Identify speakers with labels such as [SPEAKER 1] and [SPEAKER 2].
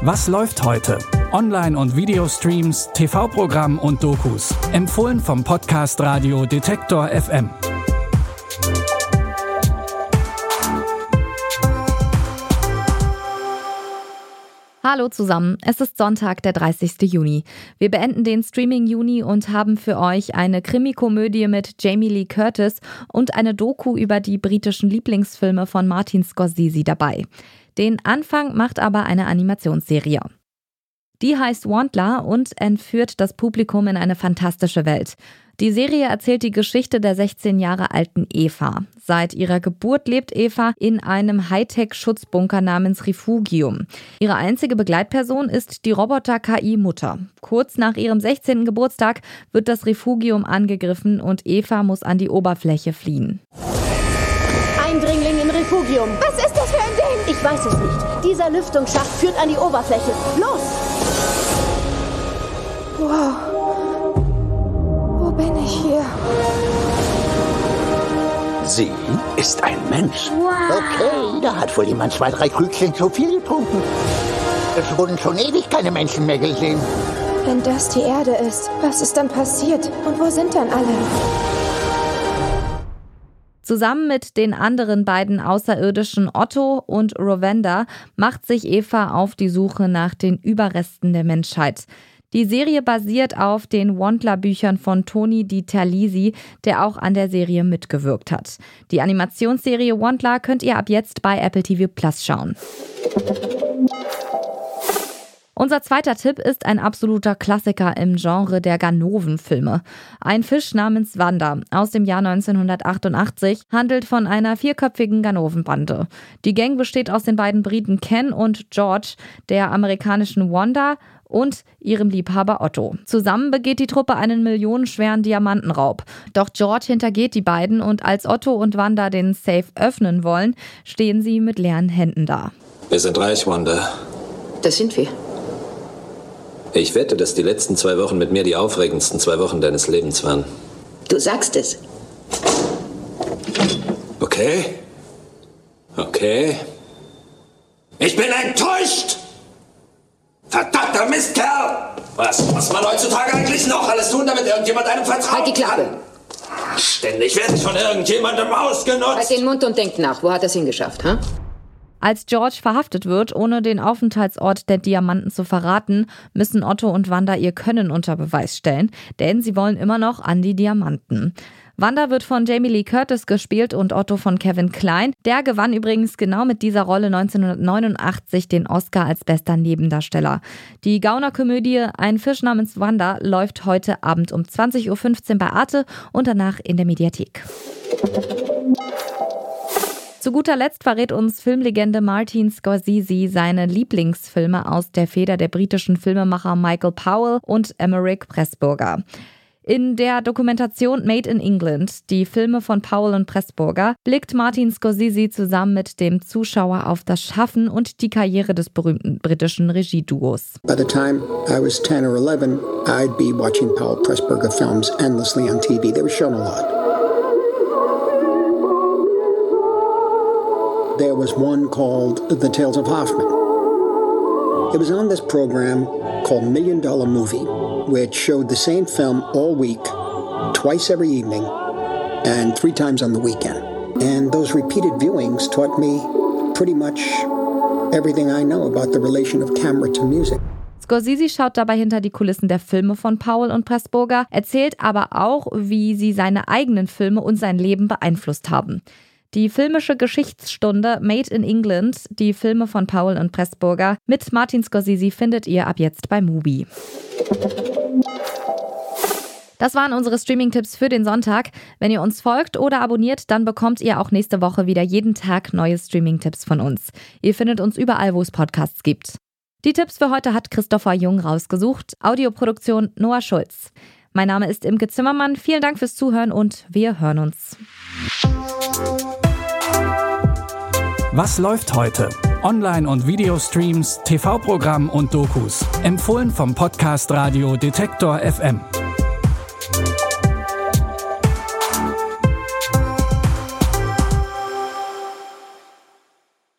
[SPEAKER 1] Was läuft heute? Online- und Videostreams, TV-Programm und Dokus. Empfohlen vom Podcast Radio Detektor FM.
[SPEAKER 2] Hallo zusammen, es ist Sonntag, der 30. Juni. Wir beenden den Streaming-Juni und haben für euch eine Krimikomödie mit Jamie Lee Curtis und eine Doku über die britischen Lieblingsfilme von Martin Scorsese dabei. Den Anfang macht aber eine Animationsserie. Die heißt Wandler und entführt das Publikum in eine fantastische Welt. Die Serie erzählt die Geschichte der 16 Jahre alten Eva. Seit ihrer Geburt lebt Eva in einem Hightech-Schutzbunker namens Refugium. Ihre einzige Begleitperson ist die Roboter-KI-Mutter. Kurz nach ihrem 16. Geburtstag wird das Refugium angegriffen und Eva muss an die Oberfläche fliehen.
[SPEAKER 3] Eindringling im Refugium.
[SPEAKER 4] Was ist das für ein Ding?
[SPEAKER 3] Ich weiß es nicht. Dieser Lüftungsschacht führt an die Oberfläche. Los!
[SPEAKER 4] Wow. Wo bin ich hier?
[SPEAKER 5] Sie ist ein Mensch.
[SPEAKER 4] Wow.
[SPEAKER 5] Okay, da hat wohl jemand 2, 3 Krügchen zu viel getrunken. Es wurden schon ewig keine Menschen mehr gesehen.
[SPEAKER 4] Wenn das die Erde ist, was ist dann passiert? Und wo sind dann alle?
[SPEAKER 2] Zusammen mit den anderen beiden Außerirdischen Otto und Rwanda macht sich Eva auf die Suche nach den Überresten der Menschheit. Die Serie basiert auf den Wandler-Büchern von Tony Di Terlizzi, der auch an der Serie mitgewirkt hat. Die Animationsserie Wandler könnt ihr ab jetzt bei Apple TV Plus schauen. Unser zweiter Tipp ist ein absoluter Klassiker im Genre der Ganoven-Filme. Ein Fisch namens Wanda aus dem Jahr 1988 handelt von einer 4-köpfigen Ganovenbande. Die Gang besteht aus den beiden Briten Ken und George, der amerikanischen Wanda und ihrem Liebhaber Otto. Zusammen begeht die Truppe einen millionenschweren Diamantenraub. Doch George hintergeht die beiden und als Otto und Wanda den Safe öffnen wollen, stehen sie mit leeren Händen da.
[SPEAKER 6] Wir sind reich, Wanda.
[SPEAKER 3] Das sind wir.
[SPEAKER 6] Ich wette, dass die letzten 2 Wochen mit mir die aufregendsten 2 Wochen deines Lebens waren.
[SPEAKER 3] Du sagst es.
[SPEAKER 6] Okay. Ich bin enttäuscht! Verdammter Mistkerl! Was muss man heutzutage eigentlich noch alles tun, damit irgendjemand einem vertraut?
[SPEAKER 3] Halt die Klappe!
[SPEAKER 6] Ständig werde ich von irgendjemandem ausgenutzt!
[SPEAKER 3] Halt den Mund und denk nach. Wo hat er es hingeschafft, ha?
[SPEAKER 2] Als George verhaftet wird, ohne den Aufenthaltsort der Diamanten zu verraten, müssen Otto und Wanda ihr Können unter Beweis stellen, denn sie wollen immer noch an die Diamanten. Wanda wird von Jamie Lee Curtis gespielt und Otto von Kevin Kline. Der gewann übrigens genau mit dieser Rolle 1989 den Oscar als bester Nebendarsteller. Die Gaunerkomödie Ein Fisch namens Wanda läuft heute Abend um 20.15 Uhr bei Arte und danach in der Mediathek. Zu guter Letzt verrät uns Filmlegende Martin Scorsese seine Lieblingsfilme aus der Feder der britischen Filmemacher Michael Powell und Emeric Pressburger. In der Dokumentation Made in England, die Filme von Powell und Pressburger, blickt Martin Scorsese zusammen mit dem Zuschauer auf das Schaffen und die Karriere des berühmten britischen Regieduos.
[SPEAKER 7] By the time I was 10 or 11, I'd be watching Powell Pressburger films endlessly on TV. They were shown a lot. There was one called The Tales of Hoffman. It was on this program called $1 Million Movie, which showed the same film all week, twice every evening, and 3 times on the weekend. And those repeated viewings taught me pretty much everything I know about the relation of camera to music.
[SPEAKER 2] Scorsese schaut dabei hinter die Kulissen der Filme von Powell und Pressburger, erzählt aber auch, wie sie seine eigenen Filme und sein Leben beeinflusst haben. Die filmische Geschichtsstunde Made in England, die Filme von Powell und Pressburger mit Martin Scorsese findet ihr ab jetzt bei Mubi. Das waren unsere Streaming-Tipps für den Sonntag. Wenn ihr uns folgt oder abonniert, dann bekommt ihr auch nächste Woche wieder jeden Tag neue Streaming-Tipps von uns. Ihr findet uns überall, wo es Podcasts gibt. Die Tipps für heute hat Christopher Jung rausgesucht. Audioproduktion Noah Schulz. Mein Name ist Imke Zimmermann. Vielen Dank fürs Zuhören und wir hören uns.
[SPEAKER 1] Was läuft heute? Online- und Videostreams, TV-Programm und Dokus. Empfohlen vom Podcast Radio Detektor FM.